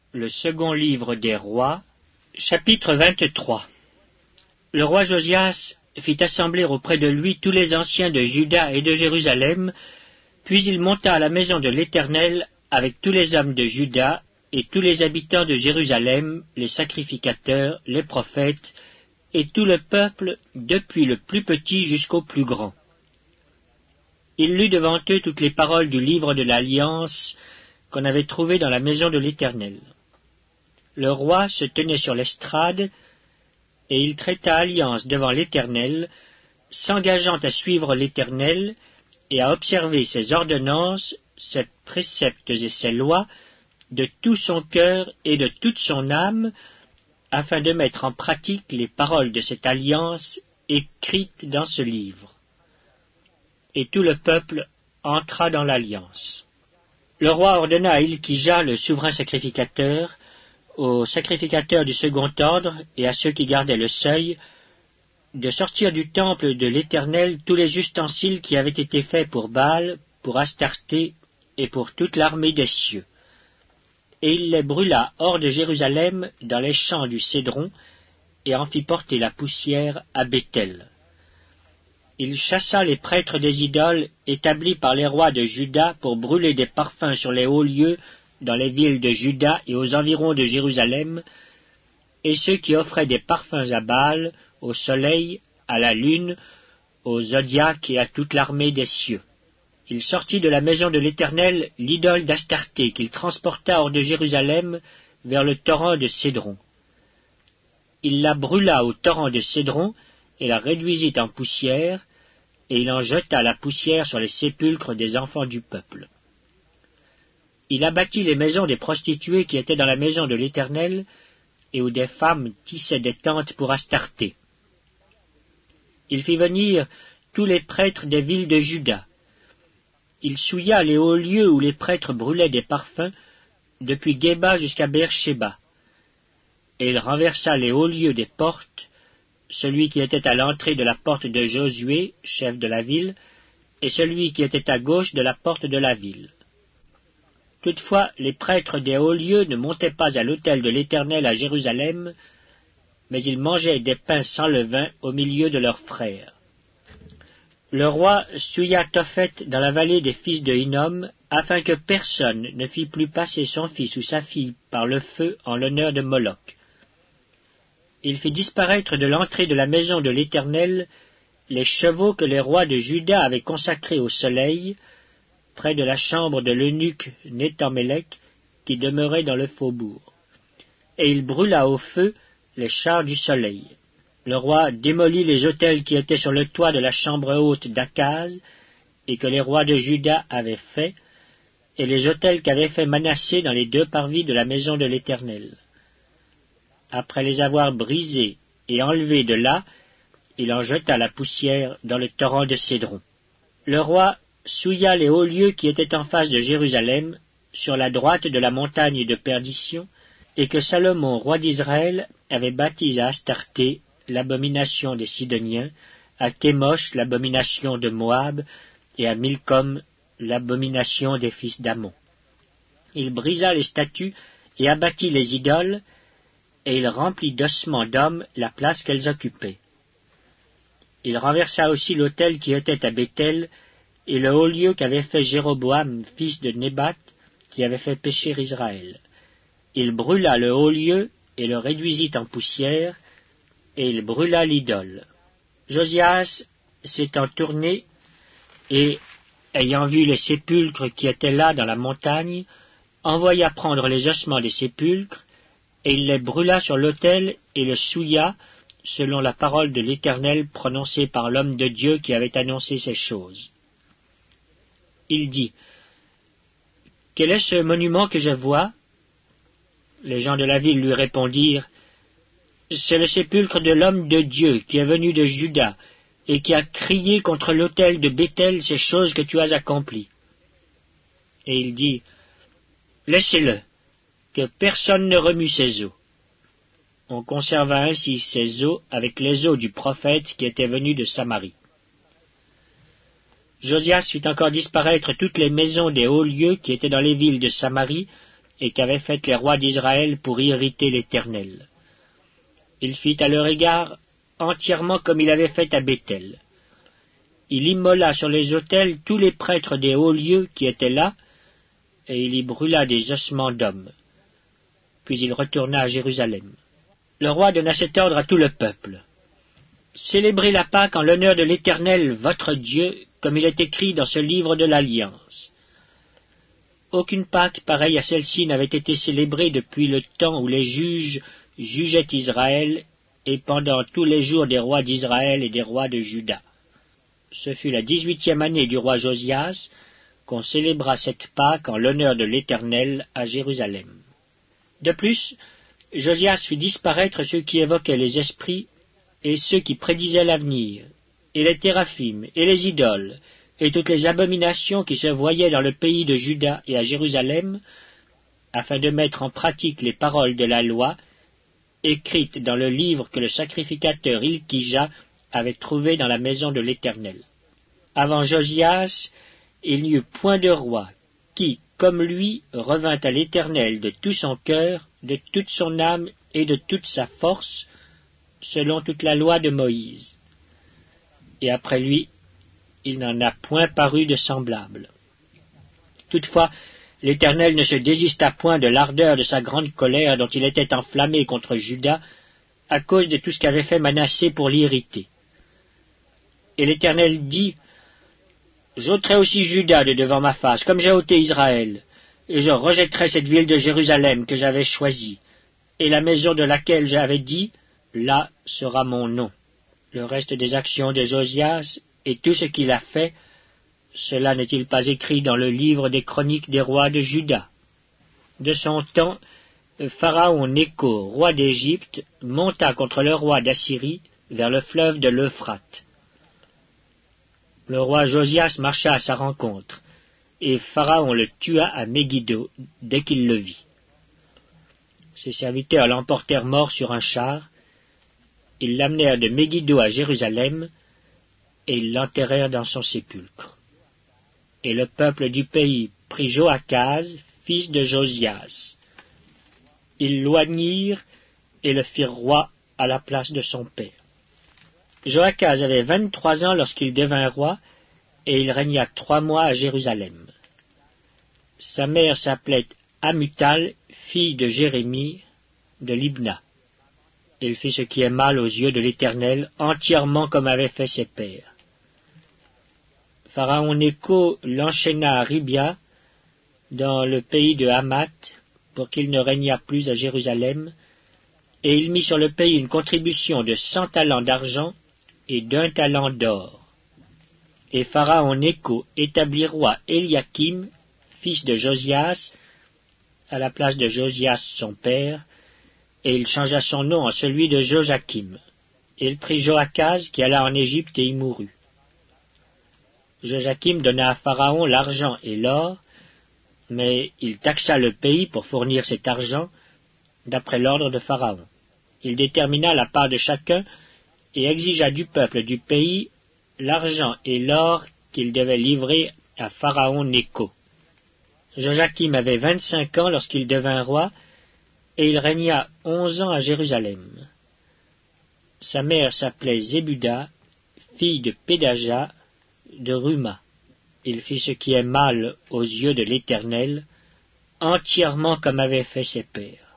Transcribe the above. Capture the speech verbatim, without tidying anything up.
Le second livre des rois, chapitre vingt-trois. Le roi Josias fit assembler auprès de lui tous les anciens de Juda et de Jérusalem, puis il monta à la maison de l'Éternel avec tous les hommes de Juda et tous les habitants de Jérusalem, les sacrificateurs, les prophètes, et tout le peuple, depuis le plus petit jusqu'au plus grand. Il lut devant eux toutes les paroles du livre de l'Alliance qu'on avait trouvé dans la maison de l'Éternel. Le roi se tenait sur l'estrade, et il traita alliance devant l'Éternel, s'engageant à suivre l'Éternel et à observer ses ordonnances, ses préceptes et ses lois, de tout son cœur et de toute son âme, afin de mettre en pratique les paroles de cette alliance écrites dans ce livre. Et tout le peuple entra dans l'alliance. Le roi ordonna à Hilkija, le souverain sacrificateur, aux sacrificateurs du second ordre et à ceux qui gardaient le seuil, de sortir du temple de l'Éternel tous les ustensiles qui avaient été faits pour Baal, pour Astarté et pour toute l'armée des cieux. Et il les brûla hors de Jérusalem dans les champs du Cédron, et en fit porter la poussière à Béthel. Il chassa les prêtres des idoles établis par les rois de Juda pour brûler des parfums sur les hauts lieux dans les villes de Juda et aux environs de Jérusalem, et ceux qui offraient des parfums à Baal, au soleil, à la lune, au zodiaque et à toute l'armée des cieux. Il sortit de la maison de l'Éternel l'idole d'Astarté, qu'il transporta hors de Jérusalem vers le torrent de Cédron. Il la brûla au torrent de Cédron et la réduisit en poussière, et il en jeta la poussière sur les sépulcres des enfants du peuple. Il abattit les maisons des prostituées qui étaient dans la maison de l'Éternel, et où des femmes tissaient des tentes pour Astarté. Il fit venir tous les prêtres des villes de Juda. Il souilla les hauts lieux où les prêtres brûlaient des parfums, depuis Géba jusqu'à Beersheba. Et il renversa les hauts lieux des portes, celui qui était à l'entrée de la porte de Josué, chef de la ville, et celui qui était à gauche de la porte de la ville. Toutefois, les prêtres des hauts lieux ne montaient pas à l'autel de l'Éternel à Jérusalem, mais ils mangeaient des pains sans levain au milieu de leurs frères. Le roi souilla Tophet dans la vallée des fils de Hinnom, afin que personne ne fît plus passer son fils ou sa fille par le feu en l'honneur de Moloch. Il fit disparaître de l'entrée de la maison de l'Éternel les chevaux que les rois de Juda avaient consacrés au soleil, près de la chambre de l'eunuque Néthamélec, qui demeurait dans le faubourg. Et il brûla au feu les chars du soleil. Le roi démolit les autels qui étaient sur le toit de la chambre haute d'Akaz, et que les rois de Juda avaient faits, et les autels qu'avait fait Manassé dans les deux parvis de la maison de l'Éternel. Après les avoir brisés et enlevés de là, il en jeta la poussière dans le torrent de Cédron. Le roi souilla les hauts lieux qui étaient en face de Jérusalem, sur la droite de la montagne de perdition, et que Salomon, roi d'Israël, avait bâtis à Astarté, l'abomination des Sidoniens, à Kémosh, l'abomination de Moab, et à Milcom, l'abomination des fils d'Ammon. Il brisa les statues et abattit les idoles, et il remplit d'ossements d'hommes la place qu'elles occupaient. Il renversa aussi l'autel qui était à Béthel, et le haut lieu qu'avait fait Jéroboam, fils de Nébat, qui avait fait pécher Israël. Il brûla le haut lieu et le réduisit en poussière, et il brûla l'idole. Josias s'étant tourné, et, ayant vu les sépulcres qui étaient là dans la montagne, envoya prendre les ossements des sépulcres, et il les brûla sur l'autel et le souilla, selon la parole de l'Éternel prononcée par l'homme de Dieu qui avait annoncé ces choses. Il dit, « Quel est ce monument que je vois ?» Les gens de la ville lui répondirent, « C'est le sépulcre de l'homme de Dieu qui est venu de Juda et qui a crié contre l'autel de Béthel ces choses que tu as accomplies. » Et il dit, « Laissez-le, que personne ne remue ses os. » On conserva ainsi ses os avec les os du prophète qui était venu de Samarie. Josias fit encore disparaître toutes les maisons des hauts lieux qui étaient dans les villes de Samarie, et qu'avaient faites les rois d'Israël pour irriter l'Éternel. Il fit à leur égard entièrement comme il avait fait à Béthel. Il immola sur les autels tous les prêtres des hauts lieux qui étaient là, et il y brûla des ossements d'hommes. Puis il retourna à Jérusalem. Le roi donna cet ordre à tout le peuple. Célébrez la Pâque en l'honneur de l'Éternel, votre Dieu, comme il est écrit dans ce livre de l'Alliance. Aucune Pâque pareille à celle-ci n'avait été célébrée depuis le temps où les juges jugeaient Israël, et pendant tous les jours des rois d'Israël et des rois de Juda. Ce fut la dix-huitième année du roi Josias qu'on célébra cette Pâque en l'honneur de l'Éternel à Jérusalem. De plus, Josias fit disparaître ceux qui évoquaient les esprits et ceux qui prédisaient l'avenir, et les théraphim, et les idoles, et toutes les abominations qui se voyaient dans le pays de Juda et à Jérusalem, afin de mettre en pratique les paroles de la loi, écrites dans le livre que le sacrificateur Ilkija avait trouvé dans la maison de l'Éternel. Avant Josias, il n'y eut point de roi qui, comme lui, revint à l'Éternel de tout son cœur, de toute son âme et de toute sa force, selon toute la loi de Moïse. Et après lui, il n'en a point paru de semblable. Toutefois, l'Éternel ne se désista point de l'ardeur de sa grande colère dont il était enflammé contre Juda, à cause de tout ce qu'avait fait Manassé pour l'irriter. Et l'Éternel dit, « J'ôterai aussi Juda de devant ma face, comme j'ai ôté Israël, et je rejetterai cette ville de Jérusalem que j'avais choisie, et la maison de laquelle j'avais dit, là sera mon nom. » Le reste des actions de Josias et tout ce qu'il a fait, cela n'est-il pas écrit dans le livre des chroniques des rois de Juda? De son temps, Pharaon Nécho, roi d'Égypte, monta contre le roi d'Assyrie vers le fleuve de l'Euphrate. Le roi Josias marcha à sa rencontre, et Pharaon le tua à Megiddo dès qu'il le vit. Ses serviteurs l'emportèrent mort sur un char, ils l'amenèrent de Megiddo à Jérusalem, et ils l'enterrèrent dans son sépulcre. Et le peuple du pays prit Joachaz, fils de Josias. Ils l'oignirent et le firent roi à la place de son père. Joachaz avait vingt-trois ans lorsqu'il devint roi, et il régna trois mois à Jérusalem. Sa mère s'appelait Amutal, fille de Jérémie, de Libna. Il fit ce qui est mal aux yeux de l'Éternel, entièrement comme avaient fait ses pères. Pharaon Nécho l'enchaîna à Ribia, dans le pays de Hamath, pour qu'il ne régnât plus à Jérusalem, et il mit sur le pays une contribution de cent talents d'argent et d'un talent d'or. Et Pharaon Nécho établit roi Éliakim, fils de Josias, à la place de Josias son père, et il changea son nom en celui de Joachim. Il prit Joachaz qui alla en Égypte et y mourut. Joachim donna à Pharaon l'argent et l'or, mais il taxa le pays pour fournir cet argent, d'après l'ordre de Pharaon. Il détermina la part de chacun et exigea du peuple du pays l'argent et l'or qu'il devait livrer à Pharaon Nécho. Joachim avait vingt-cinq ans lorsqu'il devint roi, et il régna onze ans à Jérusalem. Sa mère s'appelait Zébuda, fille de Pédaja, de Ruma. Il fit ce qui est mal aux yeux de l'Éternel, entièrement comme avaient fait ses pères.